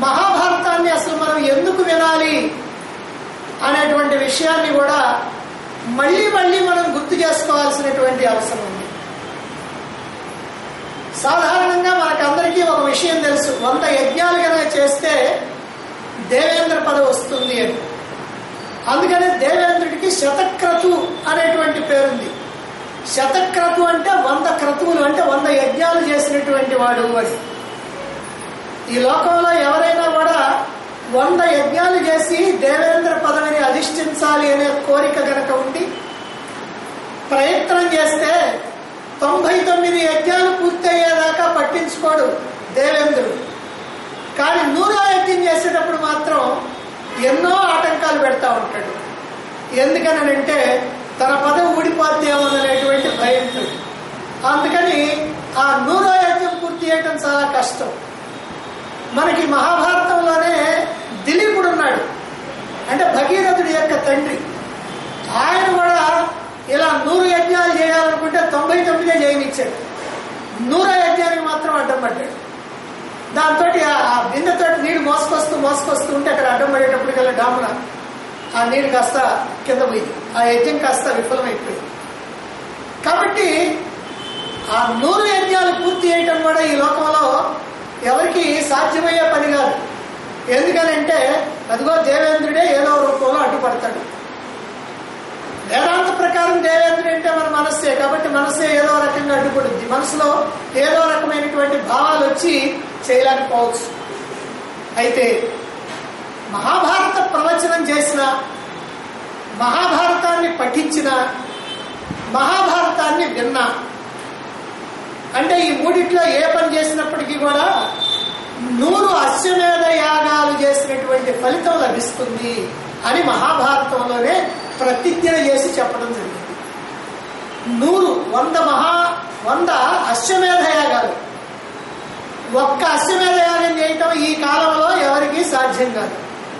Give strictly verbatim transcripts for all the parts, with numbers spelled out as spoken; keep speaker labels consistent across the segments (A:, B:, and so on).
A: మహాభారతాన్ని అసలు మనం ఎందుకు వినాలి అనేటువంటి విషయాన్ని కూడా మళ్ళీ మళ్ళీ మనం గుర్తు చేసుకోవాల్సినటువంటి అవసరం ఉంది. సాధారణంగా మనకందరికీ ఒక విషయం తెలుసు, వంద యజ్ఞాలు కనుక చేస్తే దేవేంద్ర పదవి వస్తుంది అని. అందుకనే దేవేంద్రుడికి శతక్రతు అనేటువంటి పేరుంది. శతక్రతు అంటే వంద క్రతువులు, అంటే వంద యజ్ఞాలు చేసినటువంటి వాడు అని. ఈ లోకంలో ఎవరైనా కూడా వంద యజ్ఞాలు చేసి దేవేంద్ర పదవిని అధిష్ఠించాలి అనే కోరిక గనక ఉండి ప్రయత్నం చేస్తే తొంభై తొమ్మిది యజ్ఞాలు పూర్తయ్యేదాకా పట్టించుకోడు దేవేంద్రుడు. కానీ నూరో యజ్ఞం చేసేటప్పుడు మాత్రం ఎన్నో ఆటంకాలు పెడతా ఉంటాడు. ఎందుకనంటే తన పదవి ఊడిపోతేమోననేటువంటి భయంతో. అందుకని ఆ నూరో యజ్ఞం పూర్తి చేయడం చాలా కష్టం. మనకి మహాభారతంలోనే దిలీపుడు ఉన్నాడు, అంటే భగీరథుడి యొక్క తండ్రి. ఆయన కూడా ఇలా నూరు యజ్ఞాలు చేయాలనుకుంటే తొంభై తొమ్మిదే చేయనిచ్చాడు, నూరో యజ్ఞానికి మాత్రం అడ్డం పడ్డాడు. దాంతో ఆ బిందెతో నీళ్ళు మోసుకొస్తూ మోసుకొస్తూ ఉంటే అక్కడ అడ్డం పడేటప్పటికల్లా డామున ఆ నీరు కాస్త కింద పోయింది, ఆ యజ్ఞం కాస్త విఫలమైపోయింది. కాబట్టి ఆ నూరు యజ్ఞాలు పూర్తి చేయటం కూడా ఈ లోకంలో ఎవరికి సాధ్యమయ్యే పని కాదు. ఎందుకనంటే అదిగో దేవేంద్రుడే ఏదో రూపంలో అడ్డుపడతాడు. వేదాంత ప్రకారం దేవేంద్రుడు అంటే మన మనస్సే, కాబట్టి మనస్సే ఏదో రకంగా అడ్డుపడుద్ది. మనసులో ఏదో రకమైనటువంటి భావాలు వచ్చి చేయలేకపోవచ్చు. అయితే మహాభారత ప్రవచనం చేసిన, మహాభారతాన్ని పఠించిన, మహాభారతాన్ని విన్నా, అంటే ఈ మూడిట్లో ఏ పని చేసినప్పటికీ కూడా నూరు అశ్వమేధ యాగాలు చేసినటువంటి ఫలితం లభిస్తుంది అని మహాభారతంలోనే ప్రతిజ్ఞ చేసి చెప్పడం జరిగింది. నూరు వంద మహా వంద అశ్వమేధ యాగాలు, ఒక్క అశ్వమేధ యాగం చేయటం ఈ కాలంలో ఎవరికి సాధ్యం కాదు.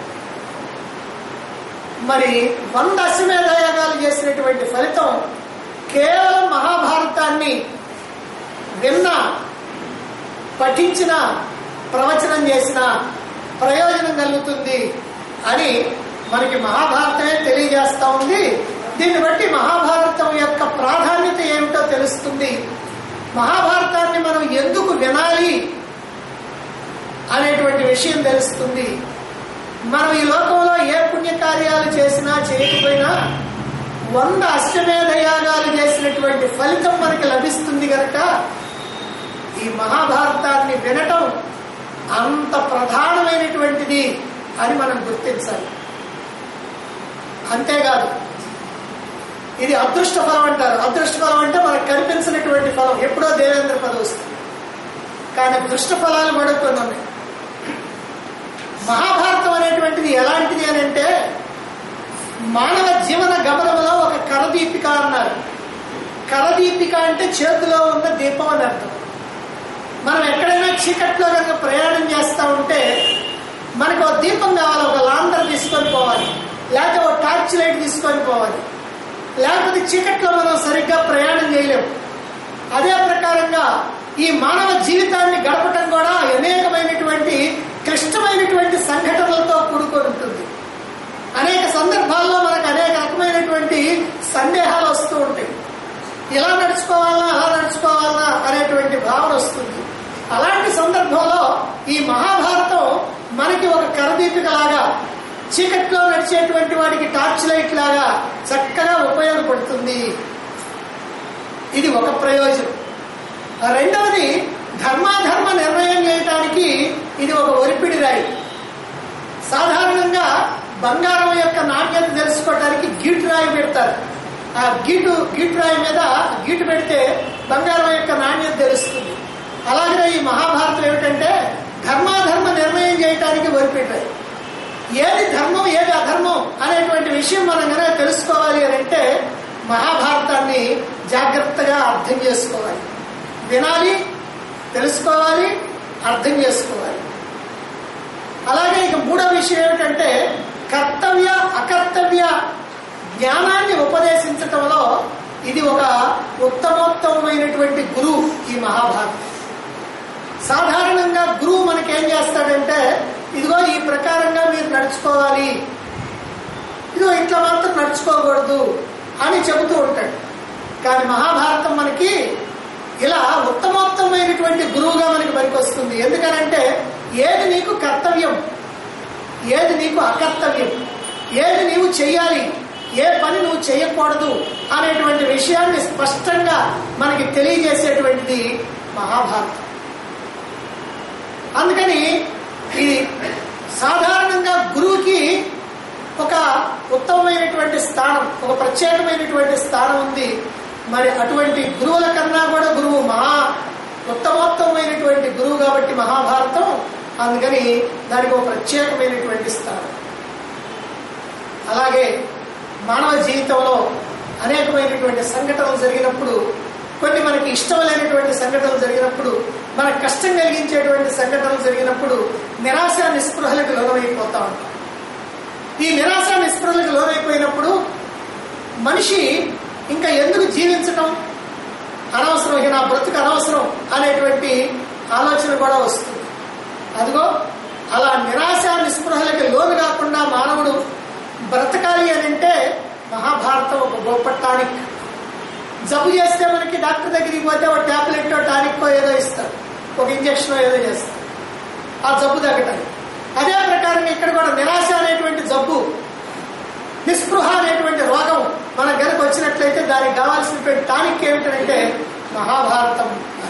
A: మరి వంద అశ్వమేధ యాగాలు చేసినటువంటి ఫలితం కేవలం మహాభారతాన్ని విన్న, పఠించిన, ప్రవచనం చేసిన ప్రయోజనం కలుగుతుంది అని మనకి మహాభారతమే తెలియజేస్తా ఉంది. దీన్ని బట్టి మహాభారతం యొక్క ప్రాధాన్యత ఏమిటో తెలుస్తుంది. మహాభారతాన్ని మనం ఎందుకు వినాలి అనేటువంటి విషయం తెలుస్తుంది. మనం ఈ లోకంలో ఏ పుణ్యకార్యాలు చేసినా చేయకపోయినా వంద అశ్వమేధ యాగాలు చేసినటువంటి ఫలితం మనకి లభిస్తుంది కనుక ఈ మహాభారతాన్ని వినటం అంత ప్రధానమైనటువంటిది అని మనం గుర్తించాలి. అంతేకాదు, ఇది అదృష్ట ఫలం అంటారు. అదృష్ట ఫలం అంటే మనకు కనిపించినటువంటి ఫలం, ఎప్పుడో దేవేంద్ర పదవి వస్తుంది. కానీ దృష్ట ఫలాలు కూడా కొన్ని ఉన్నాయి. మహాభారతం అనేటువంటిది ఎలాంటిది అని అంటే మానవ జీవన గమనంలో ఒక కరదీపిక అన్నారు. కరదీపిక అంటే చేతిలో ఉన్న దీపం అని అర్థం. మనం ఎక్కడైనా చీకట్లో కనుక ప్రయాణం చేస్తూ ఉంటే మనకు ఒక దీపం కావాలి, ఒక లాంతర్ తీసుకొని పోవాలి, లేకపోతే ఒక టార్చ్ లైట్ తీసుకొని పోవాలి, లేకపోతే చీకట్లో మనం సరిగ్గా ప్రయాణం చేయలేము. అదే ప్రకారంగా ఈ మానవ జీవితాన్ని గడపటం కూడా అనేకమైనటువంటి క్లిష్టమైనటువంటి సంఘటనలతో కూడుకొని ఉంటుంది. అనేక సందర్భాల్లో మనకు అనేక రకమైనటువంటి సందేహాలు వస్తూ ఉంటాయి. ఇలా నడుచుకోవాలన్నా అలా నడుచుకోవాలన్నా అనేటువంటి భావన వస్తుంది. అలాంటి సందర్భంలో ఈ మహాభారతం మనకి ఒక కరదీపిక లాగా, చీకట్లో నడిచేటువంటి వాడికి టార్చ్ లైట్ లాగా చక్కగా ఉపయోగపడుతుంది. ఇది ఒక ప్రయోజనం. రెండవది, ధర్మాధర్మ నిర్ణయం చేయడానికి ఇది ఒక ఒలిపిడి రాయి. సాధారణంగా బంగారం యొక్క నాణ్యత తెలుసుకోవడానికి గీటు రాయి పెడతారు. ఆ గీటు గీటు రాయి మీద గీటు పెడితే బంగారం యొక్క నాణ్యత తెలుస్తుంది. అలాగే ఈ మహాభారతం ఏమిటంటే ధర్మాధర్మ నిర్ణయం చేయడానికి ఒలిపిడి రాయి. ఏది ధర్మం ఏది అధర్మం అనేటువంటి విషయం మనం కనుక తెలుసుకోవాలి అని అంటే మహాభారతాన్ని జాగ్రత్తగా అర్థం చేసుకోవాలి, వినాలి, తెలుసుకోవాలి, అర్థం చేసుకోవాలి. అలాగే ఇక మూడో విషయం ఏమిటంటే కర్తవ్య అకర్తవ్య జ్ఞానాన్ని ఉపదేశించటంలో ఇది ఒక ఉత్తమోత్తమైనటువంటి గురువు ఈ మహాభారతం. సాధారణంగా గురువు మనకేం చేస్తాడంటే ఈ నడుచుకోవాలి, ఇదో ఇట్లా మాత్రం నడుచుకోకూడదు అని చెబుతూ ఉంటాడు. కానీ మహాభారతం మనకి ఇలా ఉత్తమోత్తమైనటువంటి గురువుగా మనకి పనికొస్తుంది. ఎందుకనంటే ఏది నీకు కర్తవ్యం, ఏది నీకు అకర్తవ్యం, ఏది నీవు చెయ్యాలి, ఏ పని నువ్వు చేయకూడదు అనేటువంటి విషయాన్ని స్పష్టంగా మనకి తెలియజేసేటువంటిది మహాభారతం. అందుకని ఈ సాధారణంగా గురువుకి ఒక ఉత్తమమైనటువంటి స్థానం, ఒక ప్రత్యేకమైనటువంటి స్థానం ఉంది. మరి అటువంటి గురువుల కన్నా కూడా గురువు మహా ఉత్తమోత్తమైనటువంటి గురువు కాబట్టి మహాభారతం, అందుకని దానికి ఒక ప్రత్యేకమైనటువంటి స్థానం. అలాగే మానవ జీవితంలో అనేకమైనటువంటి సంఘటనలు జరిగినప్పుడు, కొన్ని మనకి ఇష్టం లేనటువంటి సంఘటనలు జరిగినప్పుడు, మనకు కష్టం కలిగించేటువంటి సంఘటనలు జరిగినప్పుడు నిరాశ నిస్పృహలకు లోనమైపోతా ఉంటాం. ఈ నిరాశ నిస్పృహలకు లోనైపోయినప్పుడు మనిషి ఇంకా ఎందుకు జీవించడం, అనవసరం, ఇక నా బ్రతుకు అనవసరం అనేటువంటి ఆలోచన కూడా వస్తుంది. అదిగో అలా నిరాశ నిస్పృహలకి లోను కాకుండా మానవుడు బ్రతకాలి అని అంటే మహాభారతం ఒక గొప్ప టానిక్. జబ్బు చేస్తే మనకి డాక్టర్ దగ్గరికి పోతే ఒక ట్యాబ్లెట్ టానిక్ ఏదో ఇస్తారు, ఒక ఇంజక్షన్ ఏదో చేస్తారు ఆ జబ్బు తగ్గటానికి. అదే ప్రకారంగా ఇక్కడ కూడా నిరాశ అనేటువంటి జబ్బు, నిస్పృహ అనేటువంటి రోగం మనకు గనక వచ్చినట్లయితే దానికి కావాల్సినటువంటి టానిక్ ఏమిటంటే మహాభారతం.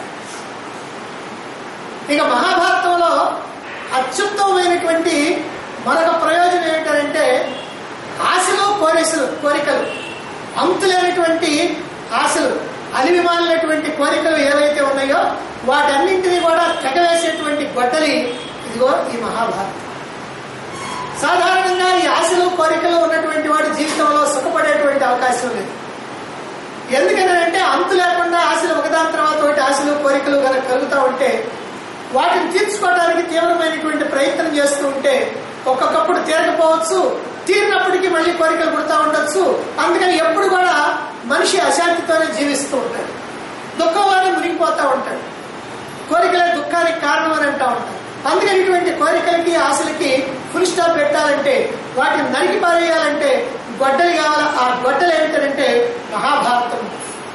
A: ఇక మహాభారతంలో అత్యుత్తమైనటువంటి మరొక ప్రయోజనం ఏమిటంటే ఆశలు కోరికలు కోరికలు అంతులేనటువంటి ఆశలు, అలివిమాలినటువంటి కోరికలు ఏవైతే ఉన్నాయో వాటన్నింటినీ కూడా తెగవేసేటువంటి గొడ్డలి ఇదిగో ఈ మహాభారతం. సాధారణంగా ఈ ఆశలు కోరికలు ఉన్నటువంటి వాడి జీవితంలో సుఖపడేటువంటి అవకాశం లేదు. ఎందుకనంటే అంతు లేకుండా ఆశలు ఒకదాని తర్వాత ఒకటి ఆశలు కోరికలు కనుక కలుగుతూ ఉంటే వాటిని తీర్చుకోవడానికి తీవ్రమైనటువంటి ప్రయత్నం చేస్తూ ఉంటే ఒక్కొక్కప్పుడు తీరకపోవచ్చు, తీరినప్పటికీ మళ్ళీ కోరికలు పుడతా ఉండొచ్చు. అందుకని ఎప్పుడు కూడా మనిషి అశాంతితోనే జీవిస్తూ ఉంటాడు, దుఃఖంలోనే మునిగిపోతూ ఉంటాడు. కోరికలే దుఃఖానికి కారణం అని అంటూ ఉంటాడు. అందుకని ఇటువంటి కోరికలకి ఆశలకి ఫుల్ స్టాప్ పెట్టాలంటే, వాటిని నరికి పారేయాలంటే గొడ్డలి కావాలి. ఆ గొడ్డలు ఏమిటంటే మహాభారతం.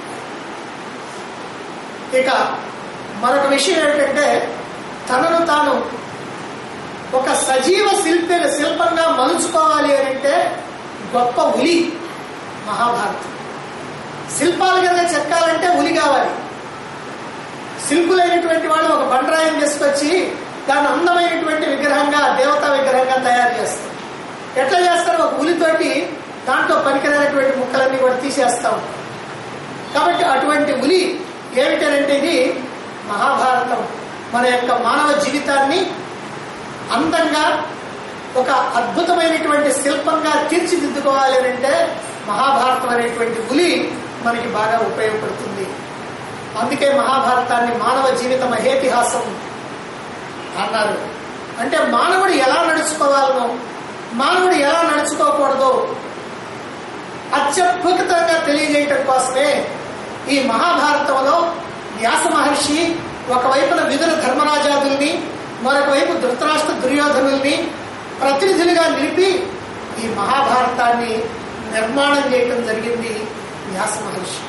A: ఇక మరొక విషయం ఏమిటంటే తనను తాను ఒక సజీవ శిల్పి శిల్పంగా మలుచుకోవాలి అని అంటే గొప్ప ఉలి మహాభారతం. శిల్పాలు కనుక చెక్కాలంటే ఉలి కావాలి. శిల్పులైనటువంటి వాళ్ళు ఒక బండరాయిని తీసుకొచ్చి దాన్ని అందమైనటువంటి విగ్రహంగా, దేవతా విగ్రహంగా తయారు చేస్తారు. ఎట్లా చేస్తారు? ఒక ఉలితోటి దాంట్లో పనికిరైనటువంటి ముక్కలన్నీ కూడా తీసేస్తా ఉంటారు. కాబట్టి అటువంటి ఉలి ఏమిటంటే ఇది మహాభారతం. మన యొక్క మానవ జీవితాన్ని అందంగా ఒక అద్భుతమైనటువంటి శిల్పంగా తీర్చిదిద్దుకోవాలి అని అంటే మహాభారతం అనేటువంటి ఉలి మనకి బాగా ఉపయోగపడుతుంది. అందుకే మహాభారతాన్ని మానవ జీవిత మహేతిహాసం అన్నారు. అంటే మానవుడు ఎలా నడుచుకోవాలనో, మానవుడు ఎలా నడుచుకోకూడదో అత్యద్భుతంగా తెలియజేయటం కోసమే ఈ మహాభారతంలో వ్యాస మహర్షి ఒకవైపున విదుర ధర్మరాజాదుల్ని, మరొక వైపు ధృతరాష్ట్ర దుర్యోధనుల్ని ప్రతినిధులుగా నిలిపి ఈ మహాభారతాన్ని నిర్మాణం చేయటం జరిగింది వ్యాస మహర్షి.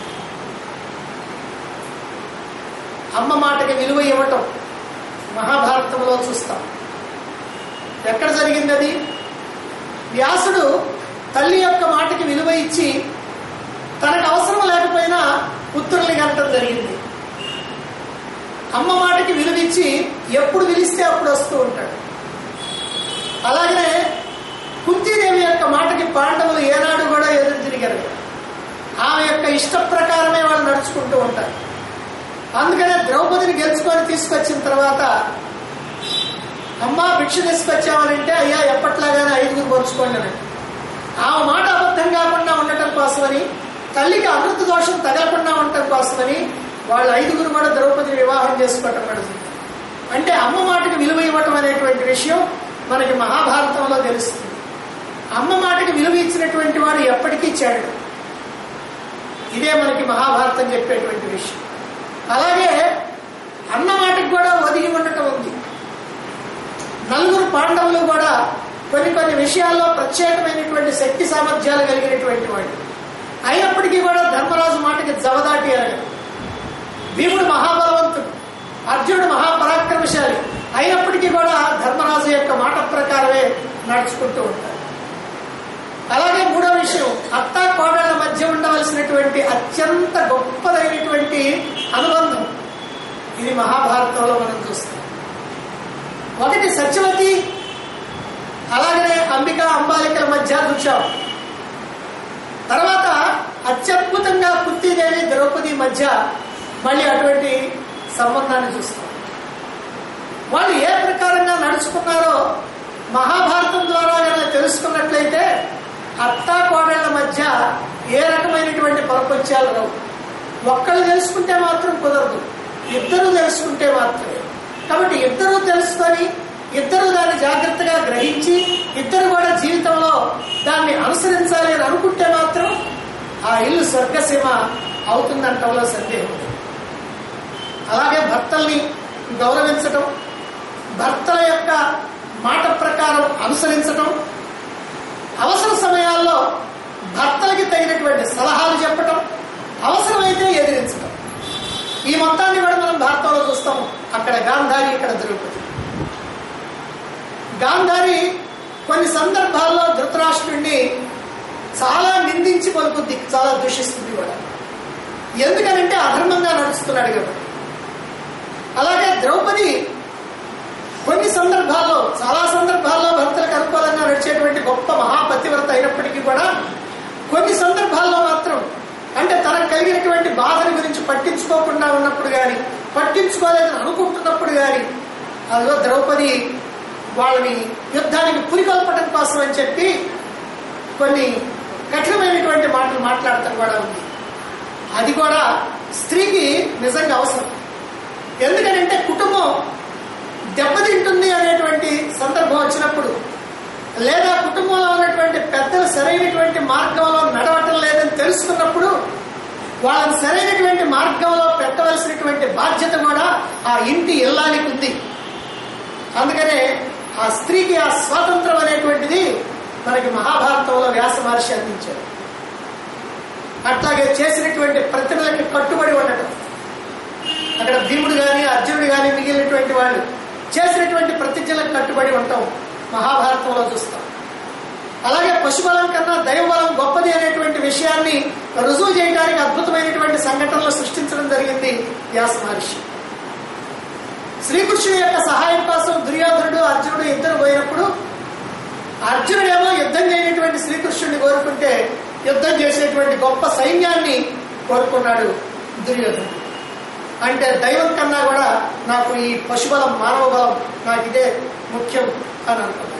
A: అమ్మ మాటకి విలువ ఇవ్వటం మహాభారతంలో చూస్తాం. ఎక్కడ జరిగింది అది? వ్యాసుడు తల్లి యొక్క మాటకి విలువ ఇచ్చి తనకు అవసరం లేకపోయినా పుత్రుల్ని కనటం జరిగింది. అమ్మ మాటకి విలువ ఇచ్చి ఎప్పుడు పిలిస్తే అప్పుడు వస్తూ ఉంటాడు. అలాగే కుంతీదేవి యొక్క మాటకి పాండవులు ఏనాడు కూడా ఎదురు తిరిగారు. ఆమె యొక్క ఇష్ట ప్రకారమే వాళ్ళు నడుచుకుంటూ ఉంటారు. అందుకనే ద్రౌపదిని గెలుచుకొని తీసుకొచ్చిన తర్వాత అమ్మ భిక్ష తీసుకొచ్చామనంటే అయ్యా ఎప్పట్లాగానే ఐదుగురు పంచుకోండి అని. ఆమె మాట అబద్ధం కాకుండా ఉండటం కోసమని, తల్లికి అమృత దోషం తగలకుండా ఉండటం కోసమని వాళ్ళు ఐదుగురు కూడా ద్రౌపదిని వివాహం చేసుకోవటం పడుతుంది. అంటే అమ్మ మాటకి విలువ ఇవ్వటం అనేటువంటి విషయం మనకి మహాభారతంలో తెలుస్తుంది. అమ్మ మాటకి విలువ ఇచ్చినటువంటి వాడు ఎప్పటికీ చెడు. ఇదే మనకి మహాభారతం చెప్పేటువంటి విషయం. అలాగే అన్న మాటకు కూడా ఒదిగి ఉండటం ఉంది. నలుగురు పాండవులు కూడా కొన్ని కొన్ని విషయాల్లో ప్రత్యేకమైనటువంటి శక్తి సామర్థ్యాలు కలిగినటువంటి వాడు. అయినప్పటికీ కూడా ధర్మరాజు మాటకి జవదాటి అరగడు. భీముడు మహాబలవంతుడు, అర్జునుడు మహాపరాక్రమశాలి, అయినప్పటికీ కూడా ధర్మరాజు యొక్క మాట ప్రకారమే నడుచుకుంటూ ఉంటారు. అలాగే మూడో విషయం, అత్తా కోడళ్ల మధ్య ఉండవలసినటువంటి అత్యంత గొప్పదైనటువంటి అనుబంధం ఇది మహాభారతంలో మనం చూస్తాం. ఒకటి సత్యవతి, అలాగనే అంబిక అంబాలికల మధ్య చూచాం. తర్వాత అత్యద్భుతంగా కుంతీదేవి ద్రౌపది మధ్య మళ్ళీ అటువంటి సంబంధాన్ని చూస్తాం. వాళ్ళు ఏ ప్రకారంగా నడుచుకున్నారో మహాభారతం ద్వారా కనుక తెలుసుకున్నట్లయితే అత్తా కోడళ్ల మధ్య ఏ రకమైనటువంటి పరపత్యాలు రావు. ఒక్కళ్ళు తెలుసుకుంటే మాత్రం కుదరదు, ఇద్దరు తెలుసుకుంటే మాత్రమే. కాబట్టి ఇద్దరూ తెలుసుకొని ఇద్దరు దాన్ని జాగ్రత్తగా గ్రహించి ఇద్దరు కూడా జీవితంలో దాన్ని అనుసరించాలి అని అనుకుంటే మాత్రం ఆ ఇల్లు స్వర్గసీమ అవుతుందంటంలో సందేహం. అలాగే భర్తల్ని గౌరవించటం, భర్తల యొక్క మాట ప్రకారం అనుసరించటం, అవసర సమయాల్లో భర్తలకి తగినటువంటి సలహాలు చెప్పటం, అవసరమైతే ఎదిరించటం. ఈ మొత్తాన్ని కూడా మనం భారతంలో చూస్తాము. అక్కడ గాంధారి, ఇక్కడ ద్రౌపది. గాంధారి కొన్ని సందర్భాల్లో ధృతరాష్ట్రుడిని చాలా నిందించి పలుకుద్ది, చాలా దూషిస్తుంది కూడా. ఎందుకనంటే అధర్మంగా నడుస్తున్నాడు కాబట్టి. అలాగే ద్రౌపది కొన్ని సందర్భాల్లో, చాలా సందర్భాల్లో భర్తలకు అనుకూలంగా నడిచేటువంటి గొప్ప మహాపతివ్రత అయినప్పటికీ కూడా కొన్ని సందర్భాల్లో మాత్రం అంటే తనకు కలిగినటువంటి బాధల గురించి పట్టించుకోకుండా ఉన్నప్పుడు కానీ, పట్టించుకోలేదని అనుకుంటున్నప్పుడు కానీ, అదిగో ద్రౌపది వాళ్ళని యుద్ధానికి పురికొల్పడం కోసం అని చెప్పి కొన్ని కఠినమైనటువంటి మాటలు మాట్లాడటం కూడా ఉంది. అది కూడా స్త్రీకి నిజంగా అవసరం. ఎందుకంటే కుటుంబం దెబ్బతింటుంది అనేటువంటి సందర్భం వచ్చినప్పుడు, లేదా కుటుంబంలో ఉన్నటువంటి పెద్దలు సరైనటువంటి మార్గంలో నడవటం లేదని తెలుసుకున్నప్పుడు వాళ్ళని సరైనటువంటి మార్గంలో పెట్టవలసినటువంటి బాధ్యత కూడా ఆ ఇంటి ఇల్లానికి ఉంది. అందుకనే ఆ స్త్రీకి ఆ స్వాతంత్రం అనేటువంటిది మనకి మహాభారతంలో వ్యాస మహర్షి అందించారు. అట్లాగే చేసినటువంటి ప్రతిభలకి కట్టుబడి ఉండటం. అక్కడ భీముడు కానీ అర్జునుడు కానీ మిగిలినటువంటి వాళ్ళు చేసినటువంటి ప్రతిజ్ఞలకు కట్టుబడి ఉంటాం మహాభారతంలో చూస్తాం. అలాగే పశుబలం కన్నా దైవబలం గొప్పది అనేటువంటి విషయాన్ని రుజువు చేయడానికి అద్భుతమైనటువంటి సంఘటనలు సృష్టించడం జరిగింది వ్యాస మహర్షి. శ్రీకృష్ణుడి యొక్క సహాయం కోసం దుర్యోధనుడు అర్జునుడు ఇద్దరు పోయినప్పుడు అర్జునుడేమో యుద్ధం చేయనటువంటి శ్రీకృష్ణుడిని కోరుకుంటే యుద్ధం చేసేటువంటి గొప్ప సైన్యాన్ని కోరుకున్నాడు దుర్యోధనుడు. అంటే దైవం కన్నా కూడా నాకు ఈ పశుబలం, మానవ బలం నాకు ఇదే ముఖ్యం అని అనుకున్నాను.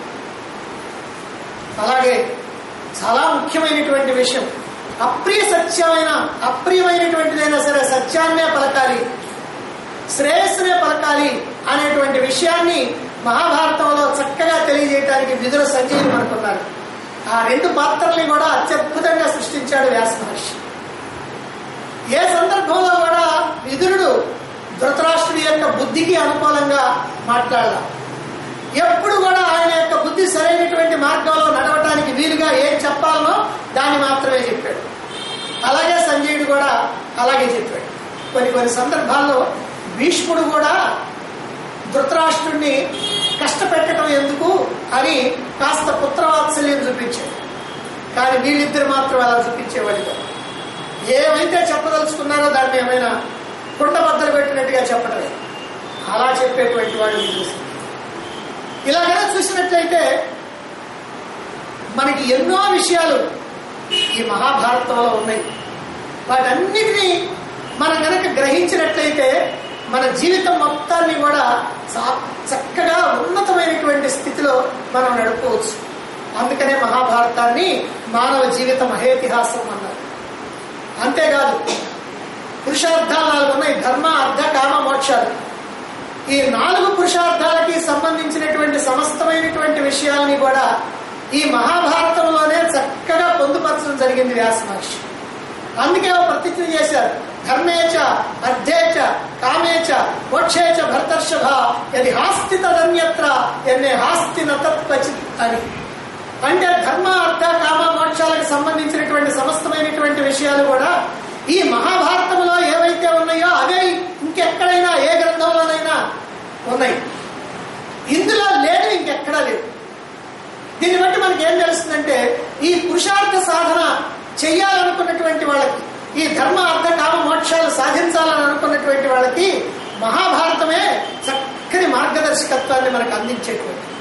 A: అలాగే చాలా ముఖ్యమైనటువంటి విషయం, అప్రియ సత్యమైన అప్రియమైనటువంటిదైనా సరే సత్యాన్నే పలకాలి, శ్రేయస్సునే పలకాలి అనేటువంటి విషయాన్ని మహాభారతంలో చక్కగా తెలియజేయడానికి విదుర సంజయులు అనుకున్నారు. ఆ రెండు పాత్రల్ని కూడా అత్యద్భుతంగా సృష్టించాడు వ్యాస మహర్షి. ఏ సందర్భంలో కూడా విదురుడు ధృతరాష్ట్రుడి యొక్క బుద్ధికి అనుకూలంగా మాట్లాడాల. ఎప్పుడు కూడా ఆయన యొక్క బుద్ధి సరైనటువంటి మార్గంలో నడవటానికి వీలుగా ఏం చెప్పాలనో దాన్ని మాత్రమే చెప్పాడు. అలాగే సంజయుడు కూడా అలాగే చెప్పాడు. కొన్ని కొన్ని సందర్భాల్లో భీష్ముడు కూడా ధృతరాష్ట్రుడిని కష్టపెట్టడం ఎందుకు అని కాస్త పుత్రవాత్సల్యం చూపించాడు. కానీ వీళ్ళిద్దరు మాత్రం అలా చూపించేవాడు కాదు. ఏమైతే చెప్పదలుచుకున్నారో దాన్ని ఏమైనా కుండబద్దలు పెట్టినట్టుగా చెప్పడమే, అలా చెప్పేటువంటి వాడు చూసి. ఇలాగైనా చూసినట్లయితే మనకి ఎన్నో విషయాలు ఈ మహాభారతంలో ఉన్నాయి. వాటన్నిటినీ మనం కనుక గ్రహించినట్లయితే మన జీవితం మొత్తాన్ని కూడా చక్కగా ఉన్నతమైనటువంటి స్థితిలో మనం నడుపుకోవచ్చు. అందుకనే మహాభారతాన్ని మానవ జీవిత మహేతిహాసం అన్నారు. అంతేకాదు, పురుషార్థాలు నాలుగు ఉన్నాయి, ధర్మ, అర్థ, కామ, మోక్షాలు. ఈ నాలుగు పురుషార్థాలకి సంబంధించినటువంటి సమస్తమైనటువంటి విషయాల్ని కూడా ఈ మహాభారతంలోనే చక్కగా పొందుపరచడం జరిగింది వ్యాస మహర్షి. అందుకే ప్రతిజ్ఞ చేశారు, ధర్మేచ అర్థేచ కామేచ మోక్షేచ భర్తర్షభ యది హాస్తి తదన్యత్ర ఎన్నే హాస్తి నతత్వచిత్ అని. అంటే ధర్మ అర్థ కామ మోక్షాలకు సంబంధించినటువంటి సమస్తమైనటువంటి విషయాలు కూడా ఈ మహాభారతంలో ఏవైతే ఉన్నాయో అవే ఇంకెక్కడైనా ఏ గ్రంథంలోనైనా ఉన్నాయి. ఇందులో లేదు, ఇంకెక్కడా లేదు. దీన్ని బట్టి మనకి ఏం తెలుస్తుందంటే ఈ పురుషార్థ సాధన చెయ్యాలనుకున్నటువంటి వాళ్ళకి, ఈ ధర్మ అర్థ కామ మోక్షాలు సాధించాలని అనుకున్నటువంటి వాళ్ళకి మహాభారతమే చక్కని మార్గదర్శకత్వాన్ని మనకు అందించేటువంటి